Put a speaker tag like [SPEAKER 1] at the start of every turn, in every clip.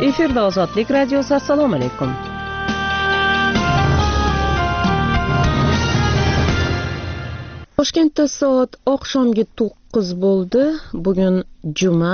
[SPEAKER 1] Efirda Ozodlik radiosi. Assalomu alaykum. Toshkentda soat oqshomgi 9 bo'ldi. Bugun juma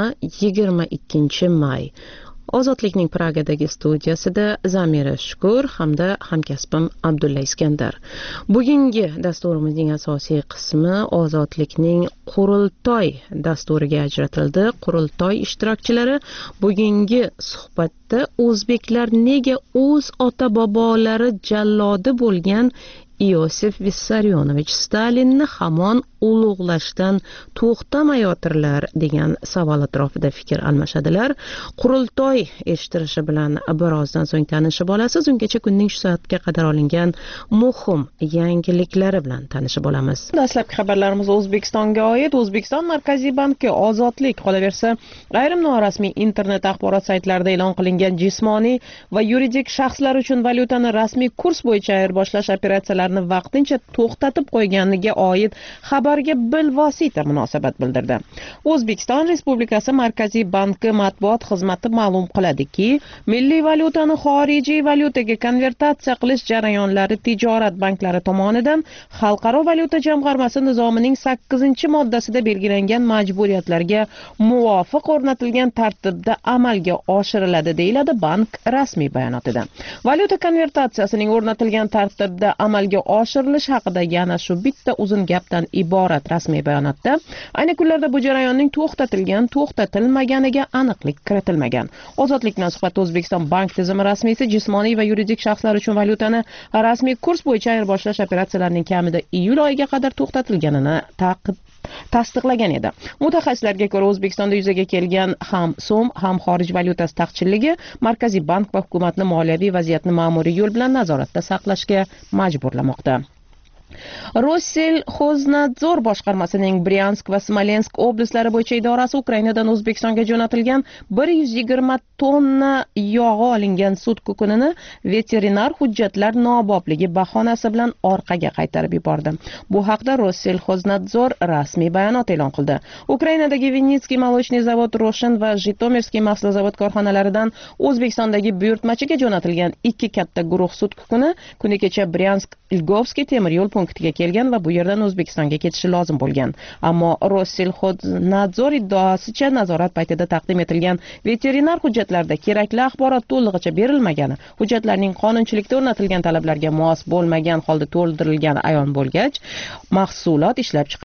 [SPEAKER 1] 22 may. Ozodlikning Pragadagi studiyasida Zamira Shukur hamda hamkasbim Abdulla Iskandar. Bugungi dasturimizning asosiy qismi Ozodlikning Qurultoy dasturiga ajratildi. Qurultoy ishtirokchilari bugungi suhbatda o'zbeklar nega o'z ota-bobolari jallodi bo'lgan Iosif Vissarionovich Stalinni hamon ulug'lashdan to'xtamayotirlar degan savol atrofida fikr almashadilar. Qurultoy eshittirishi bilan birozdan so'ng tanishib olasiz. Ungacha kunning shu soatga qadar olingan muhim yangiliklari bilan tanishib olamiz. Dastlabki xabarlarimiz O'zbekistonga oid. O'zbekiston Markaziy banki Ozodlik, qolaversa ayrim norasmiy internet axborot saytlarida e'lon qilingan jismoniy va yuridik shaxslar uchun valyutani rasmiy kurs bo'yicha ayirboshlash operatsiyalarini vaqtincha to'xtatib qo'yganiga oid xabarga bilvosita munosabat bildirdi. O'zbekiston Respublikasi Markaziy banki matbuot xizmati ma'lum qiladiki, milliy valyutani xorijiy valyutaga konvertatsiya qilish jarayonlari tijorat banklari tomonidan Xalqaro valyuta jamg'armasi nizomining 8-moddasida belgilangan majburiyatlarga muvofiq o'rnatilgan tartibda amalga oshiriladi, deyiladi bank rasmiy bayonotida. Valyuta konvertatsiyasining o'rnatilgan tartibda amalga oshirilish haqida yana shu bitta uzun gapdan iborat rasmiy bayonotda ayni kunlarda bu jarayonning to'xtatilmaganiga aniqlik kiritilmagan. Ozodlik bilan suhbatda O'zbekiston bank tizimi rasmiysi jismoniy va yuridik shaxslar uchun valyutani rasmiy kurs bo'yicha ayirboshlash operatsiyalarining kamida iyul oyiga qadar to'xtatilganini tasdiqlagan edi. Mutaxassislarga ko'ra, O'zbekistonda yuzaga kelgan ham so'm, ham xorij valyutasi taqchilligi Markaziy bank va hukumatni moliyaviy vaziyatni ma'muriy yo'l bilan nazoratda saqlashga majburlamoqda. Rossellxoznadzor boshqarmasining Bryansk va Smolensk oblastlari bo'yicha idorasi Ukrainadan O'zbekistonga jo'natilgan 120 tonna yog'i olingan sut kukunini veterinar hujjatlar nobobligi bahonasi bilan orqaga qaytarib yubordi. Bu haqda Rossellxoznadzor rasmiy bayonot e'lon qildi. Ukrainadagi Vinnytskiy молочный zavod, Roshin va Jitomirskiy mahsulot korxonalaridan O'zbekistondagi buyurtmachiga jo'natilgan 2 katta guruh sut kukuni kuni kecha Bryansk-Ilgovskiy temir yo'l punktiga kelgan va bu yerdan O'zbekistonga ketishi lozim bo'lgan. Ammo Rossellxoznadzor iddaosicha nazorat paytida taqdim etilgan veterinar hujjatlarda kerakli axborot to'lig'icha berilmagani, hujjatlarning qonunchilikda o'rnatilgan talablarga mos bo'lmagan holda to'ldirilgani ayon bo'lgach, mahsulot ishlab